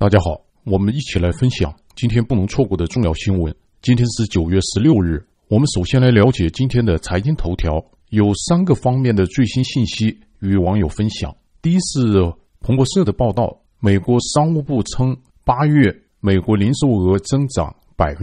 大家好，我们一起来分享今天不能错过的重要新闻。今天是9月16日，我们首先来了解今天的财经头条，有3个方面的最新信息与网友分享。第一是彭博社的报道，美国商务部称8月美国零售额增长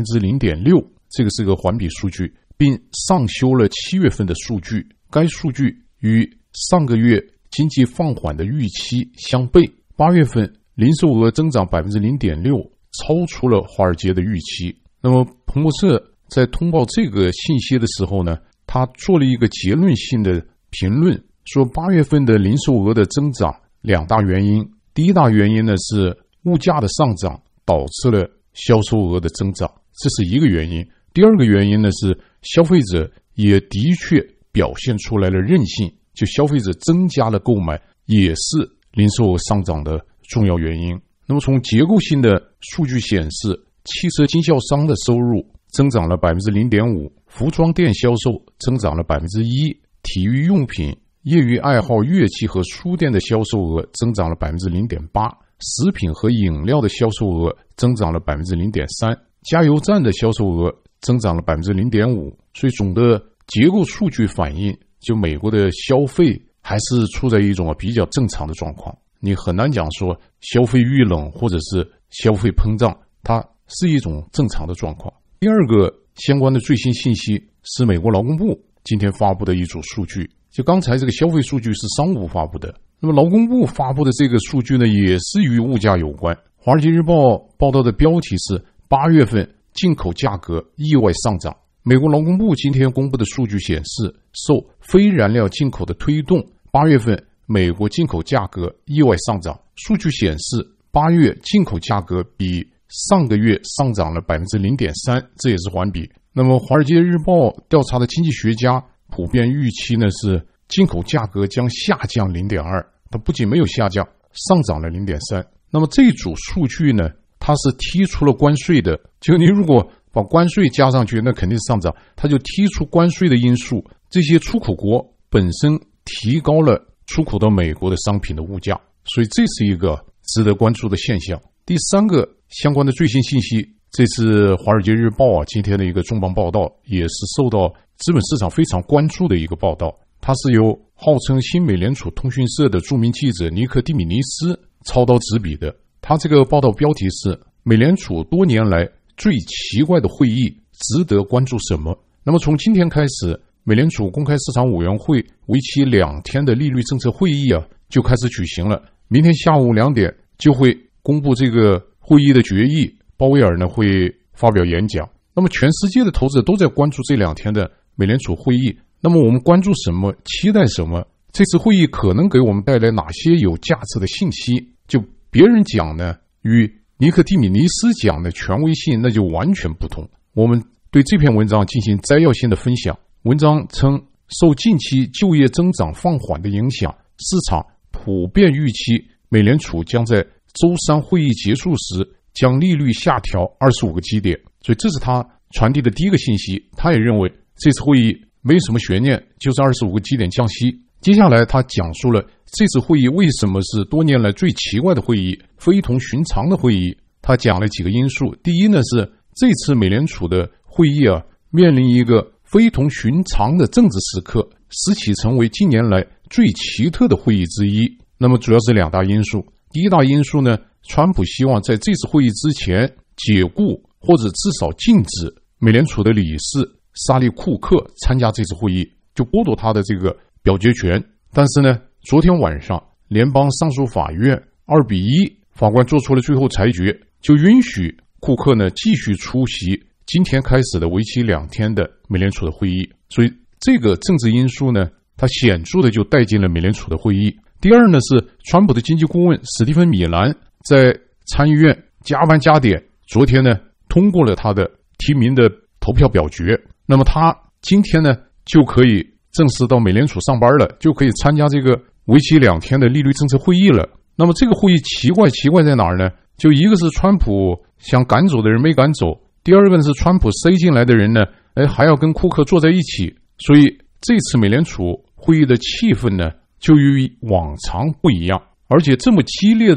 0.6%， 这个是个环比数据，并上修了7月份的数据。该数据与上个月经济放缓的预期相悖，8月份零售额增长 0.6%， 超出了华尔街的预期。那么彭博社在通报这个信息的时候呢，他做了一个结论性的评论，说8月份的零售额的增长2大原因。第一大原因呢是物价的上涨导致了销售额的增长，这是一个原因。第二个原因呢是消费者也的确表现出来了韧性，就消费者增加了购买，也是零售额上涨的重要原因。那么从结构性的数据显示，汽车经销商的收入增长了 0.5%， 服装店销售增长了 1%， 体育用品、业余爱好乐器和书店的销售额增长了 0.8%， 食品和饮料的销售额增长了 0.3%， 加油站的销售额增长了 0.5%。 所以总的结构数据反映，就美国的消费还是处在一种比较正常的状况，你很难讲说消费遇冷或者是消费膨胀，它是一种正常的状况。第二个相关的最新信息是美国劳工部今天发布的一组数据，就刚才这个消费数据是商务部发布的，那么劳工部发布的这个数据呢，也是与物价有关。华尔街日报报道的标题是8月份进口价格意外上涨。美国劳工部今天公布的数据显示，受非燃料进口的推动，8月份美国进口价格意外上涨。数据显示，8月进口价格比上个月上涨了 0.3%， 这也是环比。那么华尔街日报调查的经济学家普遍预期呢是进口价格将下降 0.2%， 它不仅没有下降，上涨了 0.3%。 那么这组数据呢，它是剔除了关税的，就你如果把关税加上去，那肯定是上涨，它就剔除关税的因素，这些出口国本身提高了出口到美国的商品的物价，所以这是一个值得关注的现象。第3个相关的最新信息，这是华尔街日报今天的一个重磅报道，也是受到资本市场非常关注的一个报道。它是由号称新美联储通讯社的著名记者尼克·蒂米尼斯操刀执笔的。他这个报道标题是美联储多年来最奇怪的会议值得关注什么。那么从今天开始，美联储公开市场委员会为期2天的利率政策会议就开始举行了。明天下午2点就会公布这个会议的决议，鲍威尔呢会发表演讲。那么全世界的投资者都在关注这2天的美联储会议。那么我们关注什么？期待什么？这次会议可能给我们带来哪些有价值的信息？就别人讲呢，与尼克·蒂米尼斯讲的权威性那就完全不同。我们对这篇文章进行摘要性的分享。文章称，受近期就业增长放缓的影响，市场普遍预期美联储将在周3会议结束时将利率下调25个基点。所以这是他传递的第一个信息。他也认为这次会议没有什么悬念，就是25个基点降息。接下来他讲述了这次会议为什么是多年来最奇怪的会议，非同寻常的会议。他讲了几个因素。第一呢是这次美联储的会议面临一个非同寻常的政治时刻，使其成为近年来最奇特的会议之一。那么主要是2大因素。第一大因素呢，川普希望在这次会议之前解雇或者至少禁止美联储的理事沙利库克参加这次会议，就剥夺他的这个表决权。但是呢，昨天晚上联邦上诉法院2-1，法官做出了最后裁决，就允许库克呢继续出席今天开始的为期2天的美联储的会议。所以这个政治因素呢，它显著的就带进了美联储的会议。第二呢是川普的经济顾问史蒂芬·米兰在参议院加班加点，昨天呢通过了他的提名的投票表决。那么他今天呢就可以正式到美联储上班了，就可以参加这个为期2天的利率政策会议了。那么这个会议奇怪在哪儿呢？就一个是川普想赶走的人没赶走，第二个是川普塞进来的人呢，还要跟库克坐在一起。所以这次美联储会议的气氛呢就与往常不一样，而且这么激烈的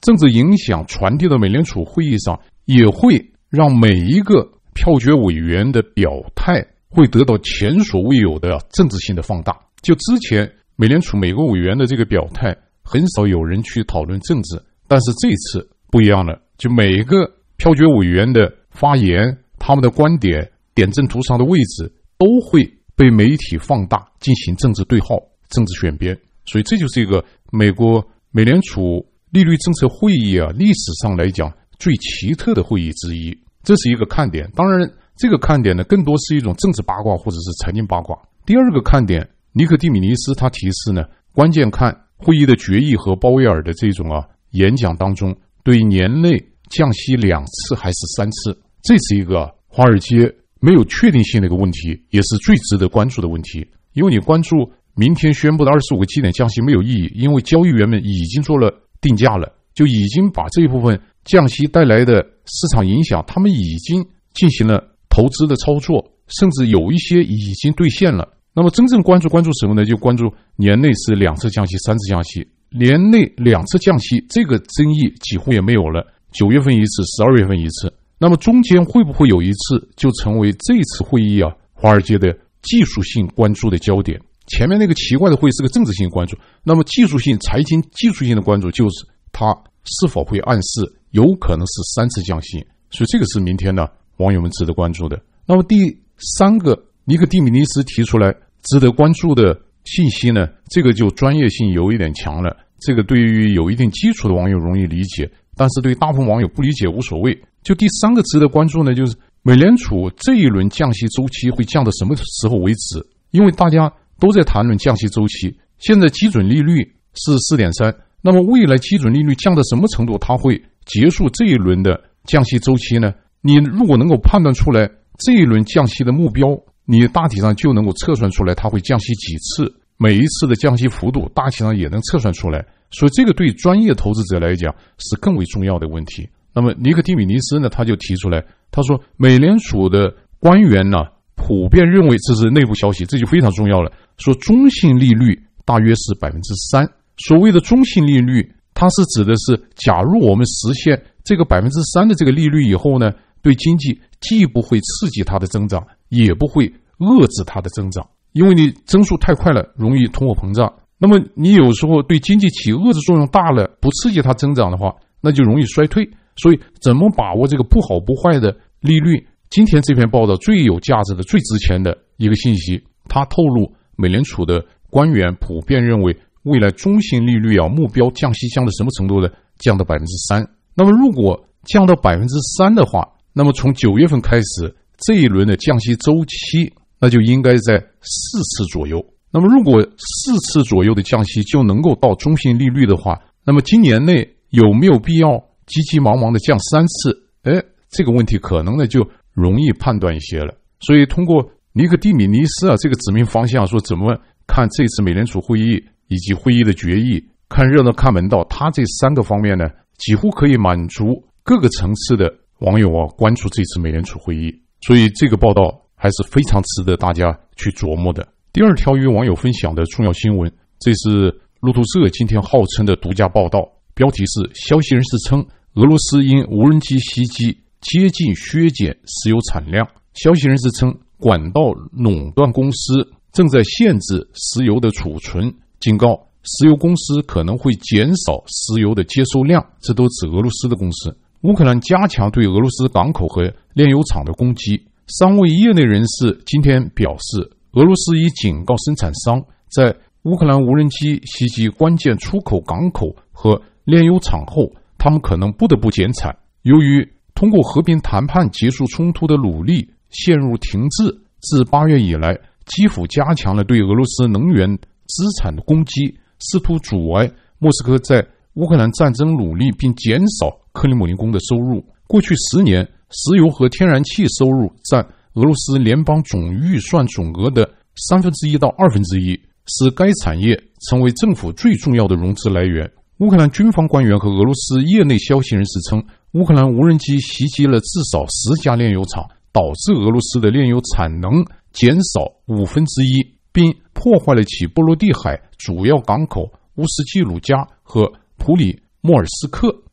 政治影响传递到美联储会议上，也会让每一个票决委员的表态会得到前所未有的政治性的放大。就之前美联储每个委员的这个表态，很少有人去讨论政治，但是这次不一样了，就每一个票决委员的发言，他们的观点点阵图上的位置都会被媒体放大，进行政治对号、政治选边。所以这就是一个美国美联储利率政策会议历史上来讲最奇特的会议之一，这是一个看点。当然这个看点呢，更多是一种政治八卦或者是财经八卦。第二个看点，尼克蒂米尼斯他提示呢，关键看会议的决议和鲍威尔的这种演讲当中，对年内降息2次还是3次，这是一个华尔街没有确定性的一个问题，也是最值得关注的问题。因为你关注明天宣布的25个基点降息没有意义，因为交易员们已经做了定价了，就已经把这一部分降息带来的市场影响，他们已经进行了投资的操作，甚至有一些已经兑现了。那么真正关注什么呢？就关注年内是2次降息、3次降息。年内2次降息这个争议几乎也没有了，9月份一次，12月份一次。那么中间会不会有一次就成为这次会议华尔街的技术性关注的焦点？前面那个奇怪的会是个政治性关注，那么技术性财经技术性的关注就是它是否会暗示有可能是3次降息。所以这个是明天呢网友们值得关注的。那么第3个尼克蒂米尼斯提出来值得关注的信息呢，这个就专业性有一点强了，这个对于有一定基础的网友容易理解，但是对大部分网友不理解无所谓。就第3个值得关注呢，就是美联储这一轮降息周期会降到什么时候为止？因为大家都在谈论降息周期，现在基准利率是 4.3， 那么未来基准利率降到什么程度它会结束这一轮的降息周期呢？你如果能够判断出来这一轮降息的目标，你大体上就能够测算出来它会降息几次，每一次的降息幅度大体上也能测算出来。所以这个对专业投资者来讲是更为重要的问题。那么尼克蒂米尼斯呢，他就提出来，他说美联储的官员呢普遍认为，这是内部消息，这就非常重要了，说中性利率大约是 3%。 所谓的中性利率，它是指的是假如我们实现这个 3% 的这个利率以后呢，对经济既不会刺激它的增长，也不会遏制它的增长，因为你增速太快了容易通货膨胀，那么你有时候对经济起遏制作用大了，不刺激它增长的话，那就容易衰退。所以怎么把握这个不好不坏的利率？今天这篇报道最有价值的最值钱的一个信息，它透露美联储的官员普遍认为未来中性利率目标降息降到什么程度呢？降到 3%。 那么如果降到 3% 的话，那么从9月份开始这一轮的降息周期那就应该在4次左右。那么如果4次左右的降息就能够到中性利率的话，那么今年内有没有必要急急忙忙的降3次？这个问题可能呢就容易判断一些了。所以通过尼克蒂米尼斯这个指明方向，说怎么看这次美联储会议以及会议的决议，看热闹看门道，他这3个方面呢几乎可以满足各个层次的网友关注这次美联储会议。所以这个报道还是非常值得大家去琢磨的。第2条与网友分享的重要新闻，这是路透社今天号称的独家报道，标题是消息人士称俄罗斯因无人机袭击接近削减石油产量。消息人士称管道垄断公司正在限制石油的储存，警告石油公司可能会减少石油的接收量，这都指俄罗斯的公司。乌克兰加强对俄罗斯港口和炼油厂的攻击。3位业内人士今天表示，俄罗斯已警告生产商，在乌克兰无人机袭击关键出口港口和炼油厂后，他们可能不得不减产。由于通过和平谈判结束冲突的努力陷入停滞，自8月以来，基辅加强了对俄罗斯能源资产的攻击，试图阻碍莫斯科在乌克兰战争努力，并减少克里姆林宫的收入。过去10年，石油和天然气收入占俄罗斯联邦总预算总额的1/3到1/2，使该产业成为政府最重要的融资来源。乌克兰军方官员和俄罗斯业内消息人士称，乌克兰无人机袭击了至少10家炼油厂，导致俄罗斯的炼油产能减少1/5，并破坏了其波罗的海主要港口乌斯基鲁加和普里莫尔斯克。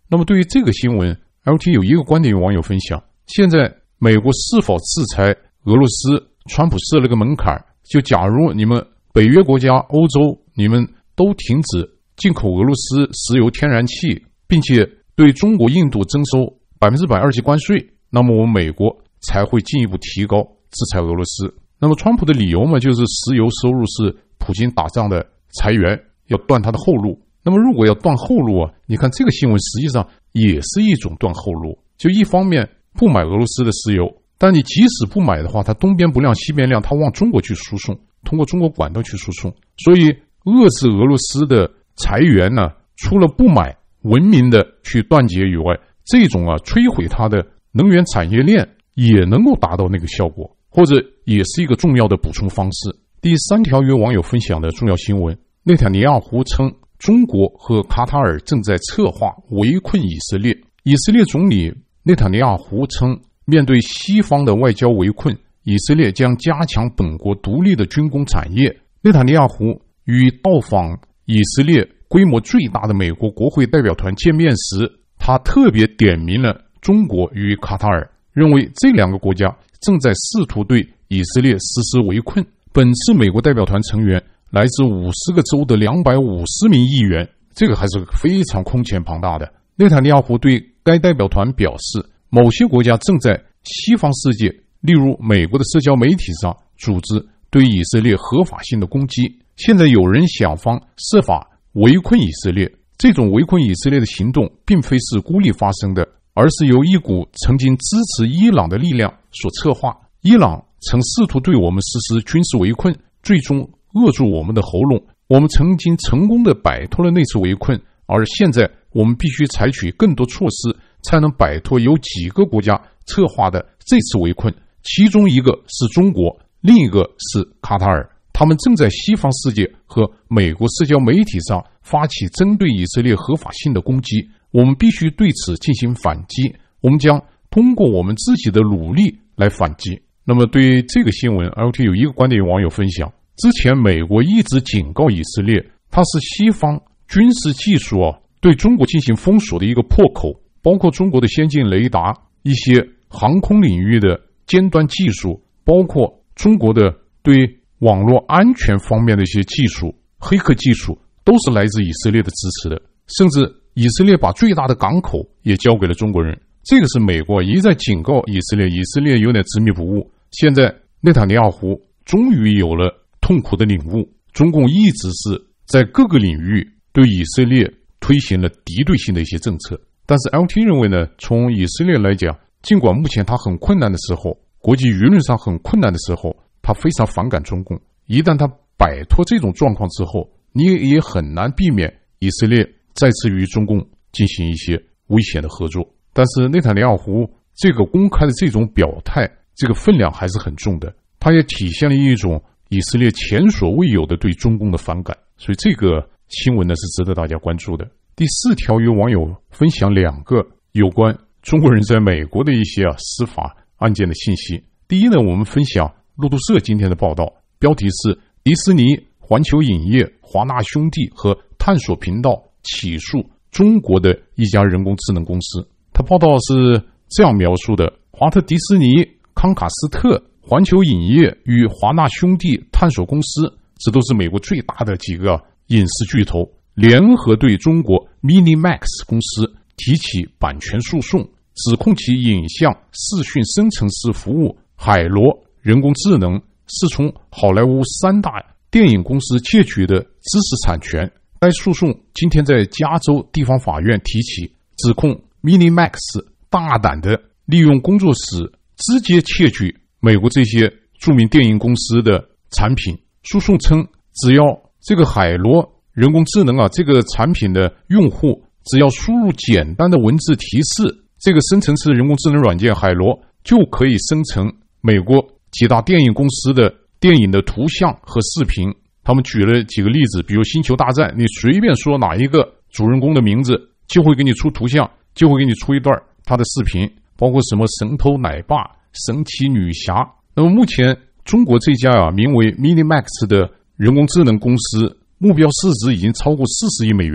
那么对于这个新闻 ，LT 有一个观点与网友分享：现在美国是否制裁俄罗斯？川普设了个门槛，就假如你们北约国家、欧洲，你们都停止进口俄罗斯石油、天然气，并且对中国、印度征收100%二级关税，那么我们美国才会进一步提高制裁俄罗斯。那么川普的理由嘛，就是石油收入是普京打仗的财源，要断他的后路。那么如果要断后路啊，你看这个新闻实际上也是一种断后路。就一方面不买俄罗斯的石油，但你即使不买的话，它东边不亮西边亮，它往中国去输送，通过中国管道去输送。所以遏制俄罗斯的财源呢，除了不买文明的去断绝以外，这种摧毁它的能源产业链也能够达到那个效果，或者也是一个重要的补充方式。第3条与网友分享的重要新闻，内塔尼亚胡称中国和卡塔尔正在策划围困以色列。以色列总理内塔尼亚胡称，面对西方的外交围困，以色列将加强本国独立的军工产业。内塔尼亚胡与到访以色列规模最大的美国国会代表团见面时，他特别点名了中国与卡塔尔，认为这2个国家正在试图对以色列实施围困。本次美国代表团成员来自50个州的250名议员，这个还是非常空前庞大的。内塔尼亚胡对该代表团表示，某些国家正在西方世界，例如美国的社交媒体上组织对以色列合法性的攻击。现在有人想方设法围困以色列，这种围困以色列的行动并非是孤立发生的，而是由一股曾经支持伊朗的力量所策划。伊朗曾试图对我们实施军事围困，最终扼住我们的喉咙。我们曾经成功地摆脱了那次围困，而现在我们必须采取更多措施，才能摆脱由几个国家策划的这次围困。其中一个是中国，另一个是卡塔尔。他们正在西方世界和美国社交媒体上发起针对以色列合法性的攻击，我们必须对此进行反击。我们将通过我们自己的努力来反击。那么对于这个新闻 ，LT 有一个观点与网友分享：之前美国一直警告以色列，它是西方军事技术对中国进行封锁的一个破口，包括中国的先进雷达、一些航空领域的尖端技术，包括中国的对网络安全方面的一些技术、黑客技术，都是来自以色列的支持的。甚至以色列把最大的港口也交给了中国人，这个是美国一再警告以色列，以色列有点执迷不悟。现在内塔尼亚胡终于有了痛苦的领悟，中共一直是在各个领域对以色列推行了敌对性的一些政策。但是 LT 认为呢，从以色列来讲，尽管目前他很困难的时候，国际舆论上很困难的时候，他非常反感中共。一旦他摆脱这种状况之后，你也很难避免以色列再次与中共进行一些危险的合作。但是内塔尼亚胡这个公开的这种表态，这个分量还是很重的，它也体现了一种以色列前所未有的对中共的反感。所以这个新闻呢是值得大家关注的。第4条与网友分享2个有关中国人在美国的一些司法案件的信息。第一呢，我们分享路透社今天的报道，标题是迪士尼、环球影业、华纳兄弟和探索频道起诉中国的一家人工智能公司。他报道是这样描述的：华特迪士尼、康卡斯特、环球影业与华纳兄弟探索公司，这都是美国最大的几个影视巨头，联合对中国 MiniMax 公司提起版权诉讼，指控其影像视讯生成式服务海螺人工智能是从好莱坞3大电影公司窃取的知识产权。该诉讼今天在加州地方法院提起，指控 MiniMax 大胆地利用工作室直接窃取美国这些著名电影公司的产品。诉讼称，只要这个海螺人工智能这个产品的用户只要输入简单的文字提示，这个生成式人工智能软件海螺就可以生成美国几大电影公司的电影的图像和视频。他们举了几个例子，比如星球大战，你随便说哪一个主人公的名字，就会给你出图像，就会给你出一段他的视频，包括什么神偷奶爸、神奇女侠。那么目前中国这家名为 MiniMax 的人工智能公司，目标市值已经超过40亿美元，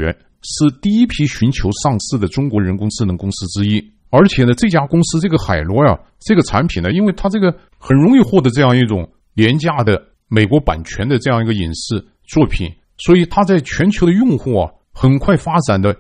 是第一批寻求上市的中国人工智能公司之一。而且呢，这家公司这个海螺呀，这个产品呢，因为它这个很容易获得这样一种廉价的美国版权的这样一个影视作品，所以它在全球的用户啊，很快发展的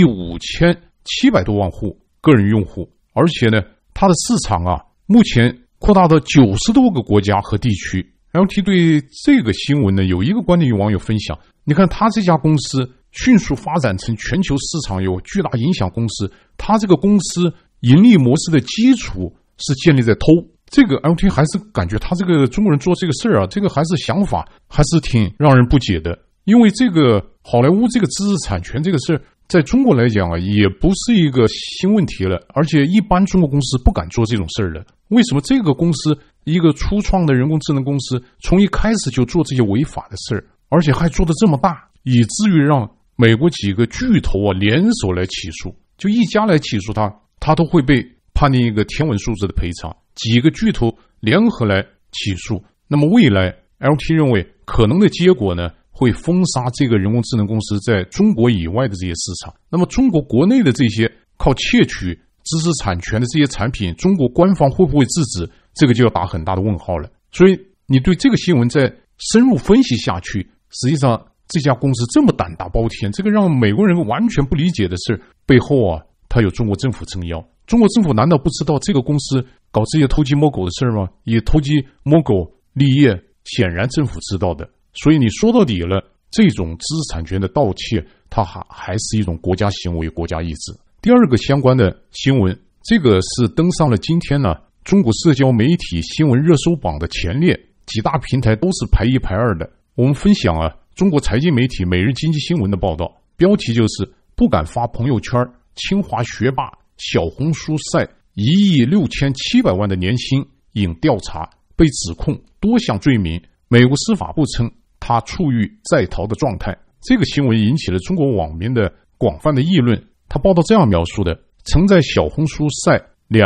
15700多万户个人用户，而且呢，它的市场啊，目前扩大到90多个国家和地区。LT 对这个新闻呢，有一个观点与网友分享，你看它这家公司迅速发展成全球市场有巨大影响公司，它这个公司盈利模式的基础是建立在偷。这个 LT 还是感觉他这个中国人做这个事儿啊，这个还是想法还是挺让人不解的。因为这个好莱坞这个知识产权这个事儿，在中国来讲啊，也不是一个新问题了，而且一般中国公司不敢做这种事儿了。为什么这个公司一个初创的人工智能公司从一开始就做这些违法的事儿，而且还做得这么大，以至于让美国几个巨头啊联手来起诉，就一家来起诉他都会被判定一个天文数字的赔偿，几个巨头联合来起诉。那么未来 LT 认为可能的结果呢，会封杀这个人工智能公司在中国以外的这些市场。那么中国国内的这些靠窃取知识产权的这些产品，中国官方会不会制止，这个就要打很大的问号了。所以你对这个新闻再深入分析下去，实际上这家公司这么胆大包天，这个让美国人完全不理解的是，背后啊，它有中国政府撑腰。中国政府难道不知道这个公司搞这些偷鸡摸狗的事吗？以偷鸡摸狗立业，显然政府知道的。所以你说到底了，这种知识产权的盗窃，它还是一种国家行为、国家意志。第二个相关的新闻，这个是登上了今天呢中国社交媒体新闻热搜榜的前列，几大平台都是排一排二的。我们分享啊中国财经媒体每日经济新闻的报道，标题就是不敢发朋友圈，清华学霸小红书晒1.67亿的年薪引调查，被指控多项罪名，美国司法部称他处于在逃的状态。这个新闻引起了中国网民的广泛的议论。他报道这样描述的，曾在小红书晒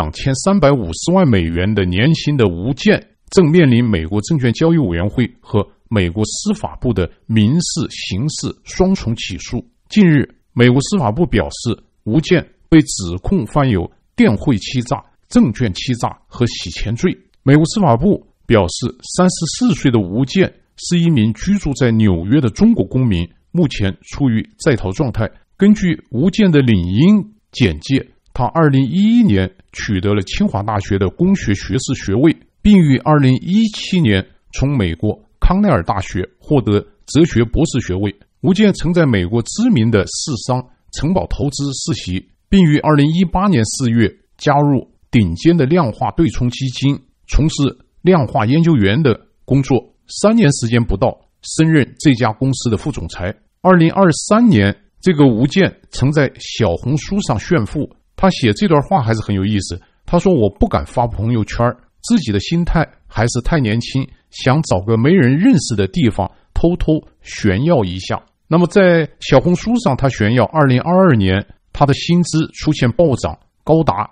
2350万美元的年薪的吴健，正面临美国证券交易委员会和美国司法部的民事、刑事双重起诉。近日，美国司法部表示，吴健被指控犯有电汇欺诈、证券欺诈和洗钱罪。美国司法部表示，34岁的吴健是一名居住在纽约的中国公民，目前处于在逃状态。根据吴健的领英简介，他2011年取得了清华大学的工学学士学位，并于2017年从美国康奈尔大学获得哲学博士学位。吴健曾在美国知名的市商城堡投资实习，并于2018年4月加入顶尖的量化对冲基金，从事量化研究员的工作，3年时间不到，升任这家公司的副总裁。2023年，这个吴健曾在小红书上炫富，他写这段话还是很有意思。他说，我不敢发朋友圈，自己的心态还是太年轻，想找个没人认识的地方偷偷炫耀一下。那么在小红书上，他炫耀2022年他的薪资出现暴涨，高达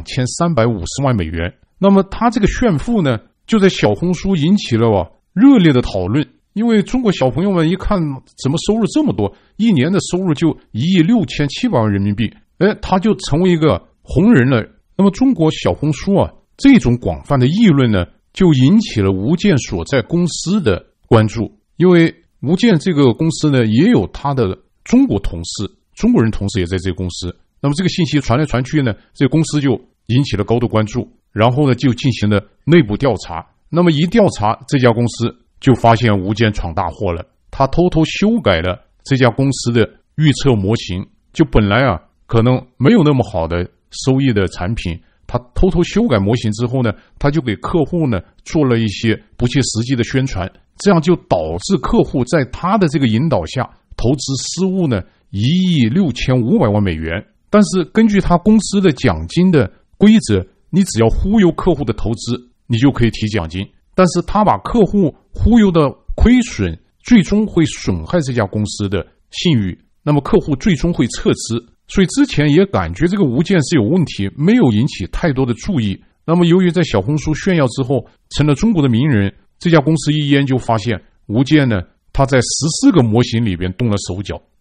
2350万美元。那么他这个炫富呢，就在小红书引起了热烈的讨论。因为中国小朋友们一看怎么收入这么多，一年的收入就1.67亿人民币，他就成为一个红人了。那么中国小红书啊，这种广泛的议论呢，就引起了吴健所在公司的关注。因为吴健这个公司呢，也有他的中国同事，中国人同事也在这个公司。那么这个信息传来传去呢，这个公司就引起了高度关注，然后呢就进行了内部调查。那么一调查，这家公司就发现吴健闯大祸了，他偷偷修改了这家公司的预测模型，就本来啊可能没有那么好的收益的产品，他偷偷修改模型之后呢，他就给客户呢做了一些不切实际的宣传，这样就导致客户在他的这个引导下投资失误呢1.65亿美元。但是根据他公司的奖金的规则，你只要忽悠客户的投资，你就可以提奖金。但是他把客户忽悠的亏损，最终会损害这家公司的信誉，那么客户最终会撤资。所以之前也感觉这个吴健是有问题，没有引起太多的注意。那么由于在小红书炫耀之后成了中国的名人，这家公司一研究发现，吴健呢他在14个模型里边动了手脚。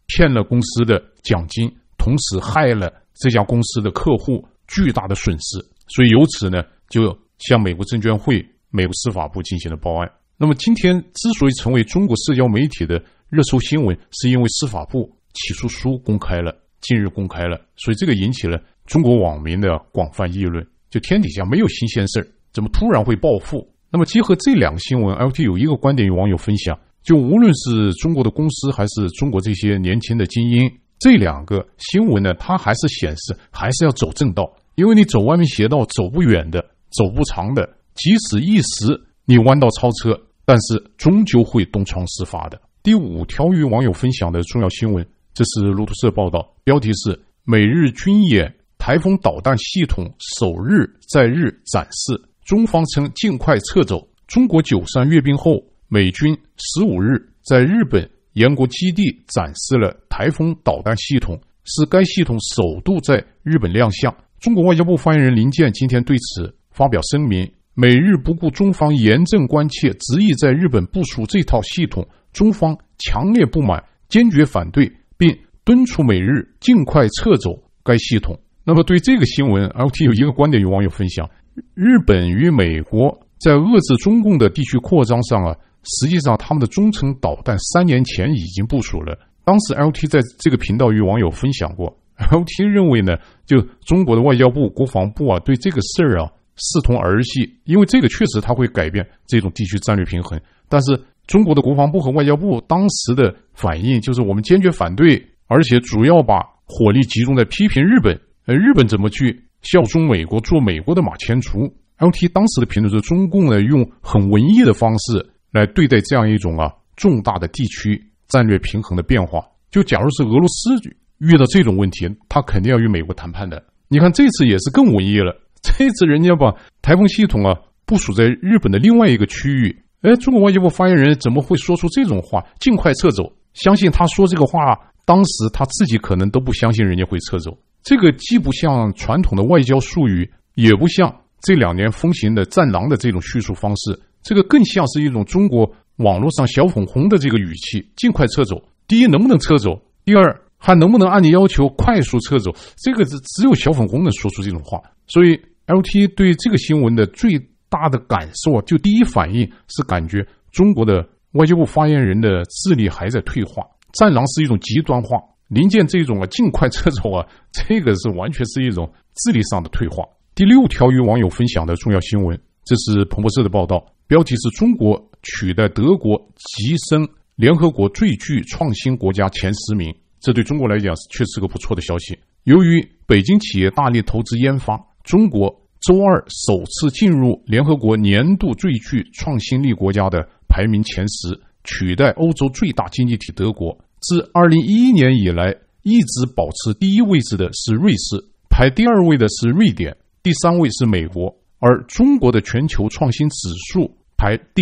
骗了公司的奖金，同时害了这家公司的客户巨大的损失，所以由此呢，就向美国证监会、美国司法部进行了报案。那么今天之所以成为中国社交媒体的热搜新闻，是因为司法部起诉书近日公开了，所以这个引起了中国网民的广泛议论。就天底下没有新鲜事儿，怎么突然会暴富？那么结合这两个新闻 ，LT 有一个观点与网友分享，就无论是中国的公司还是中国这些年轻的精英，这两个新闻呢，它还是显示还是要走正道，因为你走歪门邪道走不远的，走不长的，即使一时你弯道超车，但是终究会东窗事发的。第5条与网友分享的重要新闻，这是路透社报道，标题是美日军演台风导弹系统首日在日展示，中方称尽快撤走。中国93阅兵后，美军15日在日本延国基地展示了台风导弹系统，是该系统首度在日本亮相。中国外交部发言人林健今天对此发表声明，美日不顾中方严正关切，执意在日本部署这套系统，中方强烈不满，坚决反对，并敦促美日尽快撤走该系统。那么对这个新闻 ，LT 有一个观点与网友分享：日本与美国在遏制中共的地区扩张上实际上他们的中程导弹3年前已经部署了。当时 LT 在这个频道与网友分享过 ，LT 认为呢，就中国的外交部、国防部对这个事儿视同儿戏，因为这个确实它会改变这种地区战略平衡。但是中国的国防部和外交部当时的反应就是我们坚决反对，而且主要把火力集中在批评日本，日本怎么去效忠美国，做美国的马前卒。LT 当时的评论是，中共呢用很文艺的方式来对待这样一种重大的地区战略平衡的变化。就假如是俄罗斯遇到这种问题，他肯定要与美国谈判的。你看这次也是更文艺了，这次人家把台风系统部署在日本的另外一个区域，中国外交部发言人怎么会说出这种话？尽快撤走。相信他说这个话，当时他自己可能都不相信人家会撤走。这个既不像传统的外交术语，也不像这2年风行的战狼的这种叙述方式，这个更像是一种中国网络上小粉红的这个语气。尽快撤走，第一能不能撤走，第二还能不能按你要求快速撤走，这个只有小粉红能说出这种话。所以 LT 对这个新闻的最大的感受就第一反应是感觉中国的外交部发言人的智力还在退化，战狼是一种极端化，林健这种尽快撤走这个是完全是一种智力上的退化。第6条与网友分享的重要新闻，这是彭博社的报道，标题是中国取代德国跻身联合国最具创新国家前10名，这对中国来讲确实是个不错的消息。由于北京企业大力投资研发，中国周二首次进入联合国年度最具创新力国家的排名前10，取代欧洲最大经济体德国。自2011年以来，一直保持第1位置的是瑞士，排第2位的是瑞典，第3位是美国，而中国的全球创新指数排第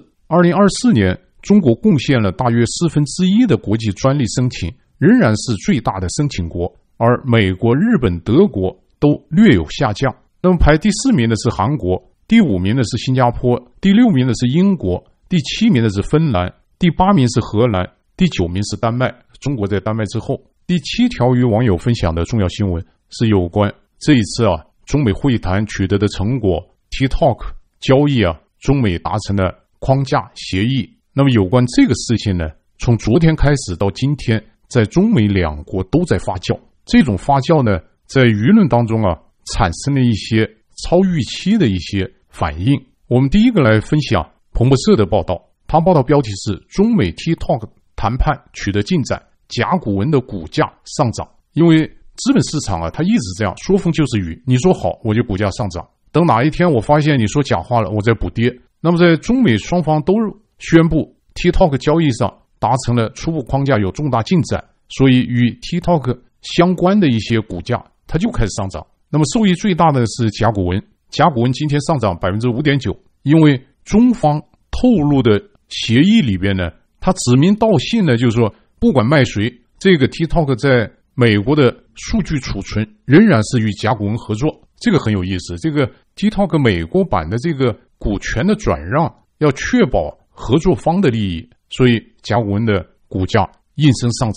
10。2024年，中国贡献了大约1/4的国际专利申请，仍然是最大的申请国，而美国、日本、德国都略有下降。那么排第4名的是韩国，第5名的是新加坡，第6名的是英国，第7名的是芬兰，第8名是荷兰，第9名是丹麦，中国在丹麦之后。第7条与网友分享的重要新闻是有关这一次中美会谈取得的成果 TikTok 交易中美达成了框架协议。那么有关这个事情呢，从昨天开始到今天，在中美两国都在发酵。这种发酵呢，在舆论当中产生了一些超预期的一些反应。我们第一个来分享彭博社的报道，它报道标题是中美 TikTok 谈判取得进展，甲骨文的股价上涨。因为资本市场它一直这样，说风就是雨，你说好我就股价上涨，等哪一天我发现你说假话了，我再补跌。那么在中美双方都宣布 TikTok 交易上达成了初步框架，有重大进展，所以与 TikTok 相关的一些股价它就开始上涨。那么受益最大的是甲骨文，甲骨文今天上涨 5.9%， 因为中方透露的协议里边呢，它指名道姓呢，就是说不管卖谁，这个 TikTok 在美国的数据储存仍然是与甲骨文合作，这个很有意思。这个 TikTok 美国版的这个股权的转让要确保合作方的利益，所以甲骨文的股价应声上涨。第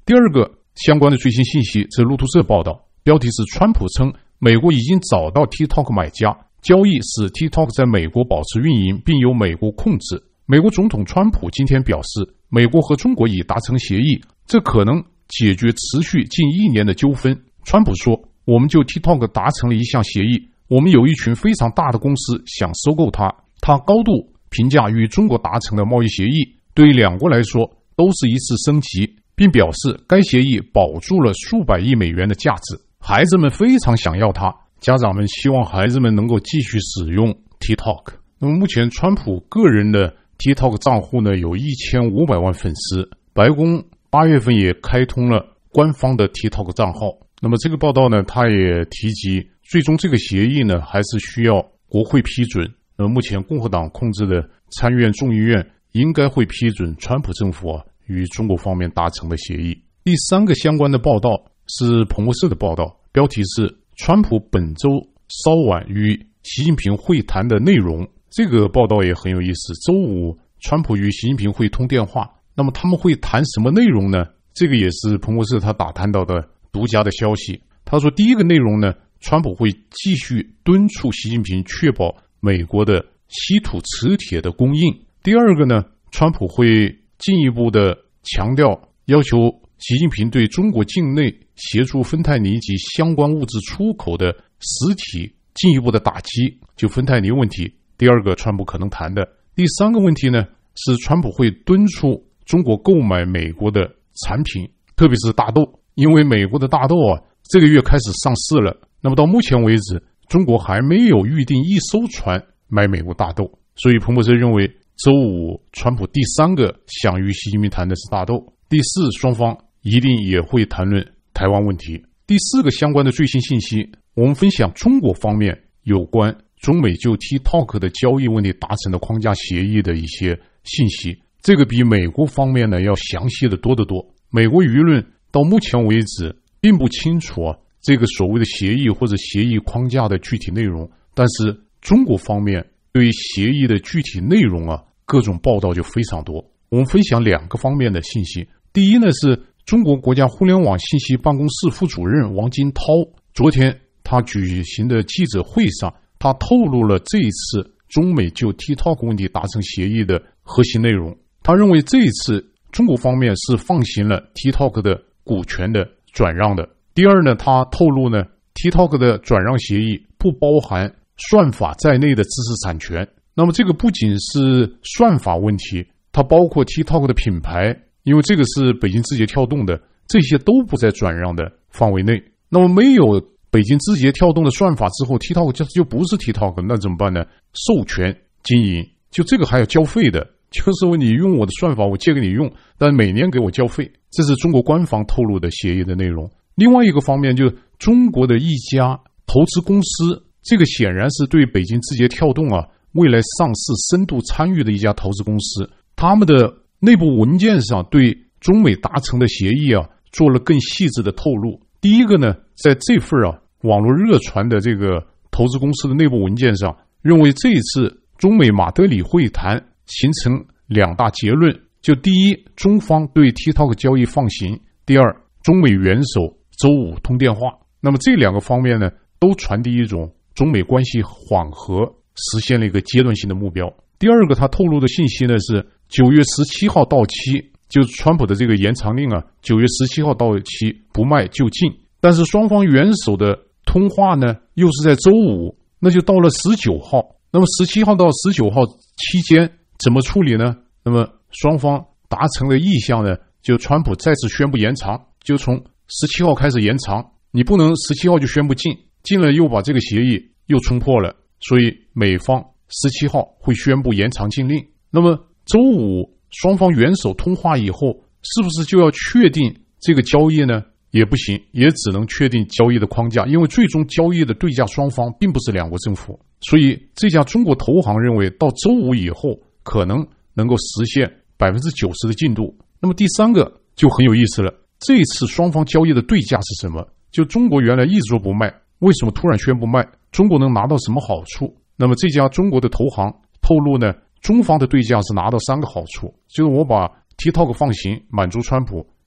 第二个相关的最新信息是路透社报道，标题是川普称美国已经找到 TikTok 买家，交易使 TikTok 在美国保持运营并由美国控制。美国总统川普今天表示，美国和中国已达成协议，这可能解决持续近1年的纠纷。川普说，我们就 TikTok 达成了一项协议，我们有一群非常大的公司想收购它。他高度评价与中国达成的贸易协议对于两国来说都是一次升级，并表示该协议保住了数百亿美元的价值，孩子们非常想要它，家长们希望孩子们能够继续使用 TikTok。 那么目前川普个人的 TikTok 账户呢有1500万粉丝，白宫8月份也开通了官方的 TikTok 账号。那么这个报道呢，他也提及最终这个协议呢还是需要国会批准。那么目前共和党控制的参议院众议院应该会批准川普政府与中国方面达成的协议。第三个相关的报道是彭博社的报道，标题是川普本周稍晚与习近平会谈的内容。这个报道也很有意思，周五川普与习近平会通电话，那么他们会谈什么内容呢？这个也是彭博社他打探到的独家的消息。他说第一个内容呢，川普会继续敦促习近平确保美国的稀土磁铁的供应。第二个呢，川普会进一步的强调，要求习近平对中国境内协助芬太尼及相关物质出口的实体进一步的打击，就芬太尼问题。第二个川普可能谈的。第三个问题呢，是川普会敦促中国购买美国的产品，特别是大豆，因为美国的大豆这个月开始上市了。那么到目前为止，中国还没有预定一艘船买美国大豆，所以彭博社认为周五川普第三个想与习近平谈的是大豆。第四，双方一定也会谈论台湾问题。第四个相关的最新信息，我们分享中国方面有关中美就 TikTok 的交易问题达成的框架协议的一些信息，这个比美国方面呢要详细的多得多。美国舆论到目前为止并不清楚这个所谓的协议或者协议框架的具体内容，但是中国方面对于协议的具体内容各种报道就非常多。我们分享2个方面的信息。第一呢，是中国国家互联网信息办公室副主任王金涛，昨天他举行的记者会上，他透露了这一次中美就 TikTok 问题达成协议的核心内容。他认为这一次中国方面是放行了 TikTok 的股权的转让的。第二呢，他透露呢 TikTok 的转让协议不包含算法在内的知识产权。那么这个不仅是算法问题，它包括 TikTok 的品牌，因为这个是北京字节跳动的，这些都不在转让的范围内。那么没有北京字节跳动的算法之后， TikTok 就不是 TikTok， 那怎么办呢？授权经营，就这个还要交费的，就是说你用我的算法我借给你用，但每年给我交费。这是中国官方透露的协议的内容。另外一个方面，就是中国的一家投资公司，这个显然是对北京字节跳动未来上市深度参与的一家投资公司，他们的内部文件上对中美达成的协议做了更细致的透露。第一个呢，在这份网络热传的这个投资公司的内部文件上，认为这一次中美马德里会谈形成2大结论，就第一，中方对 TikTok 交易放行；第二，中美元首周五通电话。那么这2个方面呢，都传递一种中美关系缓和，实现了一个阶段性的目标。第二个他透露的信息呢，是9月17号到期，就是川普的这个延长令9月17号到期，不卖就禁。但是双方元首的通话呢又是在周五，那就到了19号。那么17号到19号期间怎么处理呢？那么双方达成的意向呢，就川普再次宣布延长，就从17号开始延长，你不能17号就宣布禁了又把这个协议又冲破了，所以美方17号会宣布延长禁令。那么周五双方元首通话以后，是不是就要确定这个交易呢？也不行，也只能确定交易的框架，因为最终交易的对价双方并不是2国政府。所以这家中国投行认为到周五以后可能能够实现 90% 的进度。那么第三个就很有意思了，这一次双方交易的对价是什么？就中国原来一直说不卖，为什么突然宣布卖？中国能拿到什么好处？那么这家中国的投行透露呢，中方的对价是拿到3个好处，就是我把 TikTok 放行，满足川普，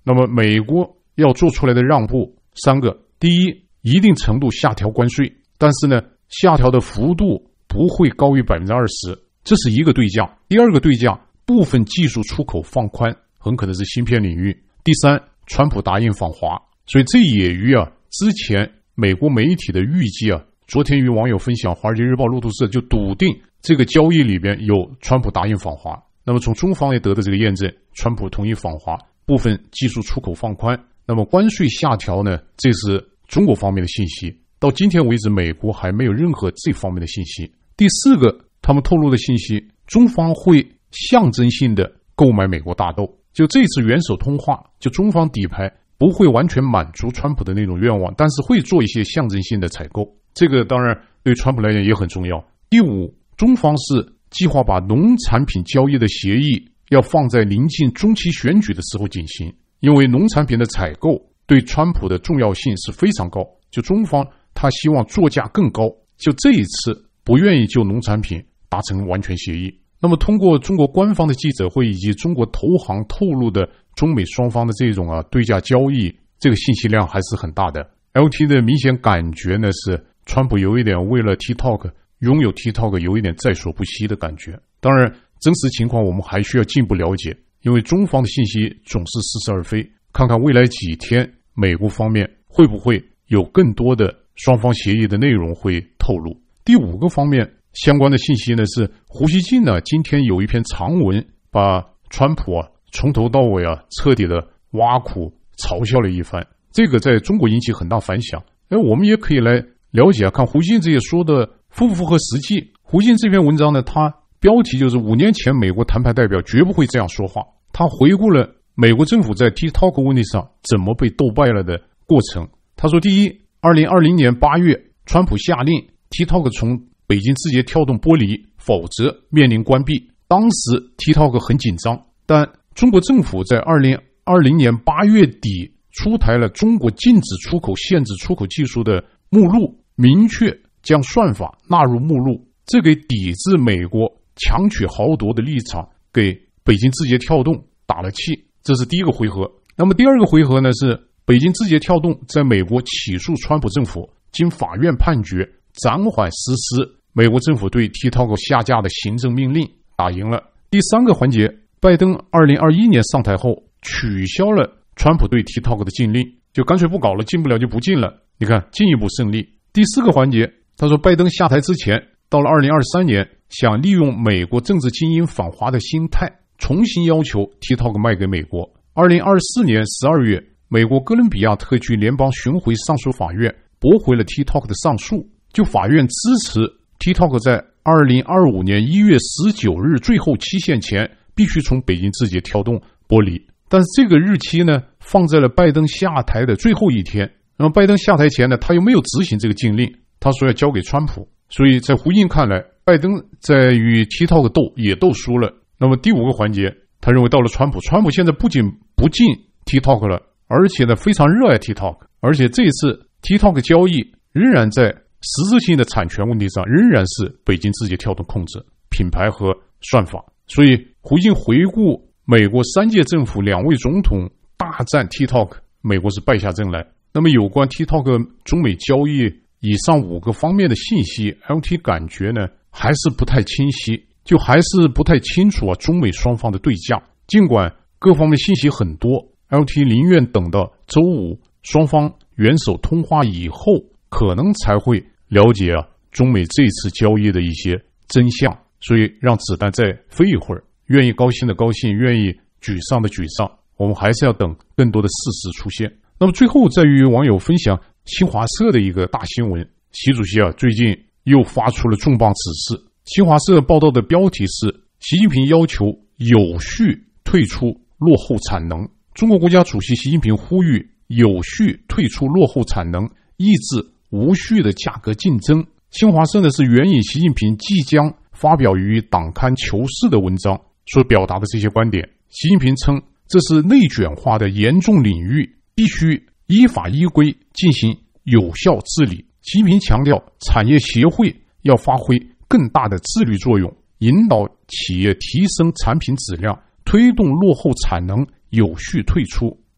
那么美国要做出来的让步3个：第一，一定程度下调关税，但是呢，下调的幅度不会高于 20%， 这是一个对价。第二个对价，部分技术出口放宽，很可能是芯片领域。第三，川普答应访华，所以这也与之前美国媒体的预计昨天与网友分享，华尔街日报路透社就笃定这个交易里边有川普答应访华。那么从中方也得到这个验证，川普同意访华，部分技术出口放宽，那么关税下调呢，这是中国方面的信息。到今天为止，美国还没有任何这方面的信息。第4个，他们透露的信息，中方会象征性的购买美国大豆，就这次元首通话，就中方底牌不会完全满足川普的那种愿望，但是会做一些象征性的采购，这个当然对川普来讲也很重要。第5，中方是计划把农产品交易的协议要放在临近中期选举的时候进行，因为农产品的采购对川普的重要性是非常高，就中方他希望作价更高，就这一次不愿意就农产品达成完全协议。那么通过中国官方的记者会以及中国投行透露的中美双方的这种对价交易，这个信息量还是很大的。LT 的明显感觉呢是川普有一点为了 TikTok 拥有 TikTok 有一点在所不惜的感觉。当然真实情况我们还需要进一步了解，因为中方的信息总是似是而非，看看未来几天美国方面会不会有更多的双方协议的内容会透露。第5个方面相关的信息呢是胡锡进今天有一篇长文，把川普从头到尾彻底的挖苦嘲笑了一番，这个在中国引起很大反响。我们也可以来了解看胡锡进这些说的符不符合实际。胡锡进这篇文章呢，他标题就是5年前美国谈判代表绝不会这样说话。他回顾了美国政府在 TikTok 问题上怎么被斗败了的过程。他说，第一，2020年8月川普下令 TikTok 从北京字节跳动剥离，否则面临关闭。当时 TikTok 很紧张，但中国政府在2020年8月底出台了中国禁止出口限制出口技术的目录，明确将算法纳入目录，这给抵制美国强取豪夺的立场给北京字节跳动打了气。这是第一个回合。那么第二个回合呢，是北京字节跳动在美国起诉川普政府，经法院判决暂缓实施美国政府对 TikTok 下架的行政命令，打赢了。第3个环节，拜登2021年上台后取消了川普对 TikTok 的禁令，就干脆不搞了，禁不了就不禁了，你看进一步胜利。第4个环节，他说拜登下台之前，到了2023年想利用美国政治精英反华的心态重新要求 TikTok 卖给美国。2024年12月，美国哥伦比亚特区联邦巡回上诉法院驳回了 TikTok 的上诉，就法院支持 TikTok 在2025年1月19日最后期限前必须从北京字节跳动剥离。但是这个日期呢放在了拜登下台的最后一天。那么拜登下台前呢，他又没有执行这个禁令，他说要交给川普。所以在胡锡进看来，拜登在与 TikTok 斗也斗输了。那么第5个环节，他认为到了川普现在不仅不禁 TikTok 了，而且呢非常热爱 TikTok， 而且这一次 TikTok 交易仍然在实质性的产权问题上仍然是北京字节跳动控制品牌和算法。所以胡锡进回顾美国3届政府2位总统大战 TikTok， 美国是败下阵来。那么有关 TikTok 中美交易以上5个方面的信息， LT 感觉呢还是不太清晰，就还是不太清楚中美双方的对价。尽管各方面信息很多， LT 宁愿等到周5双方元首通话以后，可能才会了解中美这次交易的一些真相。所以让子弹再飞一会儿，愿意高兴的高兴，愿意沮丧的沮丧，我们还是要等更多的事实出现。那么最后再与网友分享新华社的一个大新闻，习主席最近又发出了重磅指示。新华社报道的标题是习近平要求有序退出落后产能，中国国家主席习近平呼吁有序退出落后产能，抑制无序的价格竞争。新华社呢是援引习近平即将发表于党刊求是的文章所表达的这些观点。习近平称，这是内卷化的严重领域，必须依法依规进行有效治理。习近平强调，产业协会要发挥更大的自律作用，引导企业提升产品质量，推动落后产能有序退出。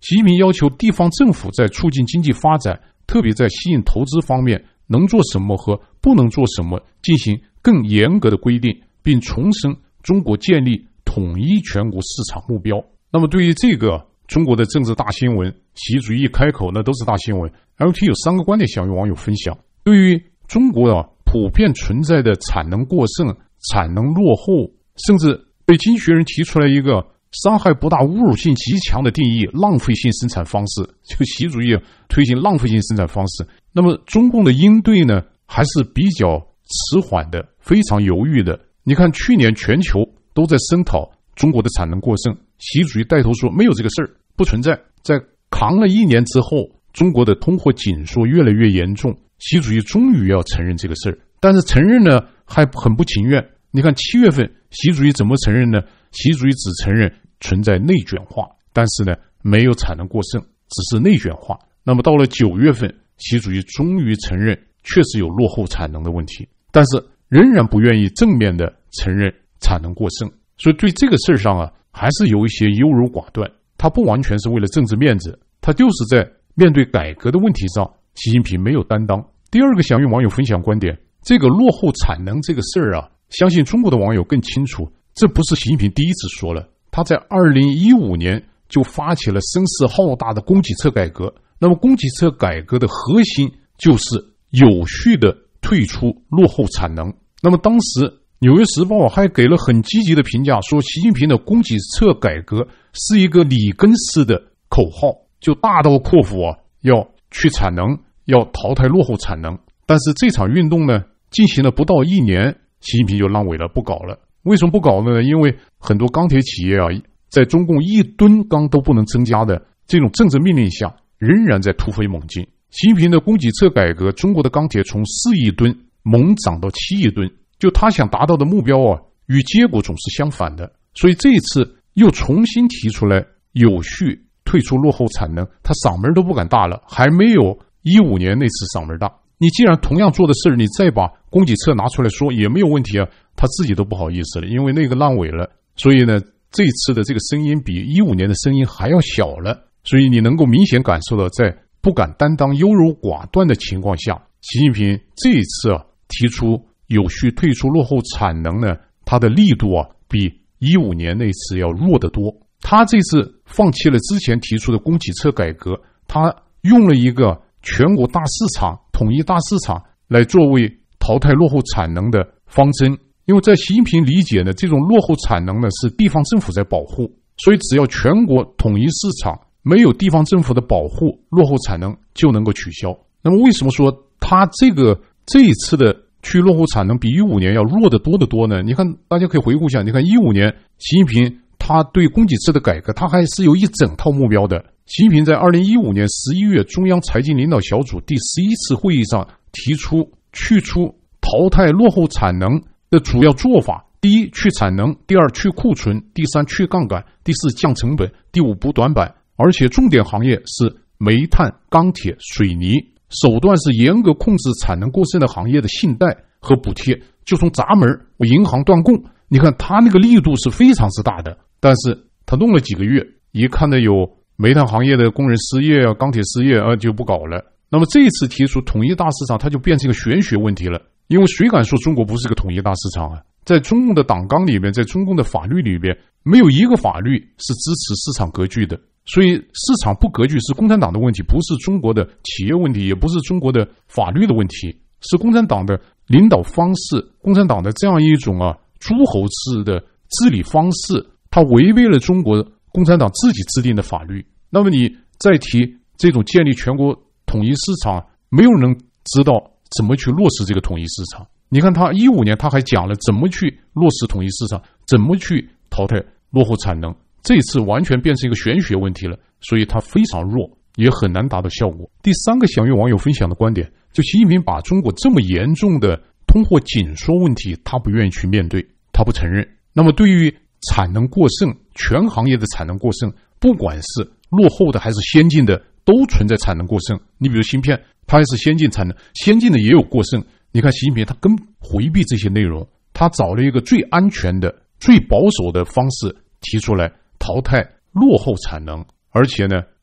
习近平要求地方政府在促进经济发展，特别在吸引投资方面能做什么和不能做什么进行更严格的规定，并重申中国建立统一全国市场目标。那么对于这个中国的政治大新闻，习主席一开口那都是大新闻。LT 有3个观点想与网友分享。对于中国普遍存在的产能过剩、产能落后，甚至被经济学人提出来一个伤害不大、侮辱性极强的定义——浪费性生产方式。就习主席推行浪费性生产方式，那么中共的应对呢，还是比较迟缓的，非常犹豫的。你看，去年全球都在声讨中国的产能过剩，习主席带头说没有这个事儿，不存在。在扛了1年之后，中国的通货紧缩越来越严重，习主席终于要承认这个事儿，但是承认呢还很不情愿。你看7月份习主席怎么承认呢？习主席只承认存在内卷化，但是呢没有产能过剩，只是内卷化。那么到了9月份，习主席终于承认确实有落后产能的问题，但是仍然不愿意正面的承认产能过剩。所以对这个事上还是有一些优柔寡断。他不完全是为了政治面子，他就是在面对改革的问题上，习近平没有担当。第二个想与网友分享观点，这个落后产能这个事儿相信中国的网友更清楚，这不是习近平第一次说了。他在2015年就发起了声势浩大的供给侧改革。那么供给侧改革的核心就是有序的退出落后产能。那么当时纽约时报还给了很积极的评价，说习近平的供给侧改革是一个里根式的口号，就大刀阔斧要去产能，要淘汰落后产能。但是这场运动呢，进行了不到1年，习近平就烂尾了，不搞了。为什么不搞呢？因为很多钢铁企业在中共1吨钢都不能增加的这种政治命令下，仍然在突飞猛进。习近平的供给侧改革，中国的钢铁从4亿吨猛涨到7亿吨，就他想达到的目标与结果总是相反的。所以这一次又重新提出来有序退出落后产能，他嗓门都不敢大了，还没有15年那次嗓门大。你既然同样做的事儿，你再把供给侧拿出来说也没有问题他自己都不好意思了，因为那个烂尾了。所以呢，这次的这个声音比15年的声音还要小了。所以你能够明显感受到，在不敢担当、优柔寡断的情况下，习近平这一次提出有序退出落后产能呢，他的力度比15年那次要弱得多。他这次放弃了之前提出的供给侧改革，他用了一个全国大市场、统一大市场来作为淘汰落后产能的方针。因为在习近平理解呢，这种落后产能呢是地方政府在保护，所以只要全国统一市场，没有地方政府的保护，落后产能就能够取消。那么为什么说他这一次的去落后产能比15年要弱得多得多呢？你看，大家可以回顾一下，你看15年习近平他对供给侧的改革，他还是有一整套目标的。习近平在2015年11月中央财经领导小组第11次会议上提出去除淘汰落后产能的主要做法：第一，去产能；第二，去库存；第三，去杠杆；第四，降成本；第五，补短板。而且重点行业是煤炭、钢铁、水泥，手段是严格控制产能过剩的行业的信贷和补贴，就从闸门银行断供。你看他那个力度是非常之大的，但是他弄了几个月，一看到有煤炭行业的工人失业钢铁失业就不搞了。那么这一次提出统一大市场，它就变成一个玄学问题了。因为谁敢说中国不是个统一大市场在中共的党纲里面，在中共的法律里边，没有一个法律是支持市场格局的。所以市场不格局是共产党的问题，不是中国的企业问题，也不是中国的法律的问题，是共产党的领导方式，共产党的这样一种诸侯制的治理方式，它违背了中国共产党自己制定的法律。那么你再提这种建立全国统一市场，没有人知道怎么去落实这个统一市场。你看他15年他还讲了怎么去落实统一市场，怎么去淘汰落后产能，这次完全变成一个玄学问题了，所以它非常弱，也很难达到效果。第三个想与网友分享的观点，就习近平把中国这么严重的通货紧缩问题，他不愿意去面对，他不承认。那么对于产能过剩，全行业的产能过剩，不管是落后的还是先进的，都存在产能过剩。你比如芯片，它还是先进产能，先进的也有过剩。你看习近平他根本回避这些内容，他找了一个最安全的、最保守的方式提出来淘汰落后产能，而且呢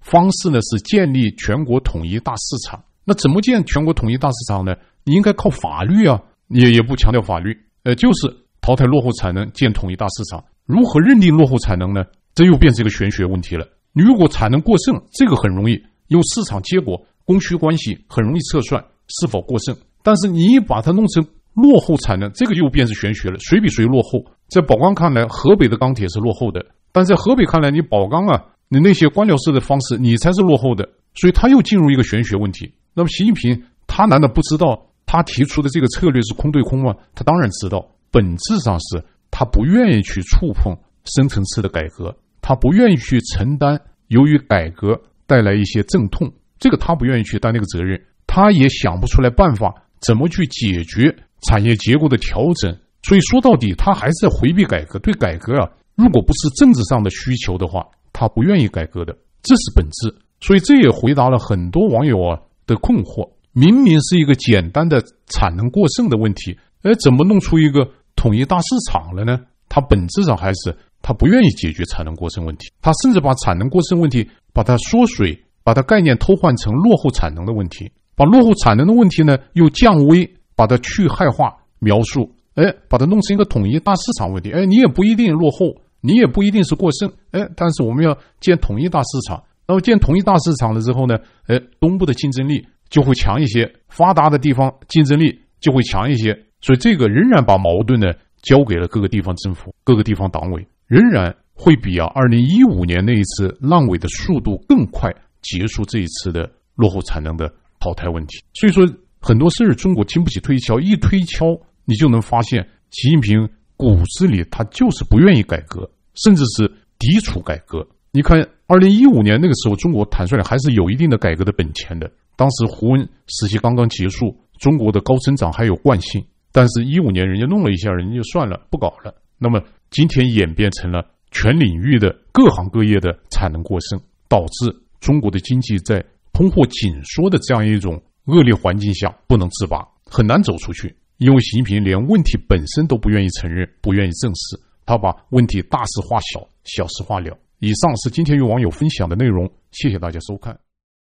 方式呢是建立全国统一大市场。那怎么建全国统一大市场呢？你应该靠法律啊，也不强调法律，就是淘汰落后产能，建统一大市场。如何认定落后产能呢？这又变成一个玄学问题了。你如果产能过剩，这个很容易用市场结果、供需关系很容易测算是否过剩。但是你把它弄成落后产能，这个又变成玄学了。谁比谁落后？在宝钢看来，河北的钢铁是落后的，但在河北看来，你宝钢啊，你那些官僚式的方式，你才是落后的。所以他又进入一个玄学问题。那么习近平他难道不知道他提出的这个策略是空对空吗？他当然知道，本质上是他不愿意去触碰深层次的改革，他不愿意去承担由于改革带来一些阵痛，这个他不愿意去担那个责任，他也想不出来办法怎么去解决产业结构的调整。所以说到底他还是在回避改革。对改革啊，如果不是政治上的需求的话，他不愿意改革的，这是本质。所以这也回答了很多网友啊的困惑。明明是一个简单的产能过剩的问题，怎么弄出一个统一大市场了呢？他本质上还是他不愿意解决产能过剩问题，他甚至把产能过剩问题把它缩水，把它概念偷换成落后产能的问题，把落后产能的问题呢又降微，把它去害化描述，把它弄成一个统一大市场问题。你也不一定落后，你也不一定是过剩，但是我们要建统一大市场。然后建统一大市场了之后呢，东部的竞争力就会强一些，发达的地方竞争力就会强一些。所以这个仍然把矛盾呢交给了各个地方政府、各个地方党委，仍然会比2015年那一次烂尾的速度更快结束这一次的落后产能的淘汰问题。所以说很多事儿中国经不起推敲，一推敲你就能发现习近平骨子里他就是不愿意改革，甚至是抵触改革。你看2015年那个时候，中国坦率点还是有一定的改革的本钱的。当时胡温时期刚刚结束，中国的高增长还有惯性，但是15年人家弄了一下，人家就算了，不搞了。那么今天演变成了全领域的各行各业的产能过剩，导致中国的经济在通货紧缩的这样一种恶劣环境下不能自拔，很难走出去。因为习近平连问题本身都不愿意承认，不愿意正视，他把问题大事化小，小事化了。以上是今天与网友分享的内容，谢谢大家收看。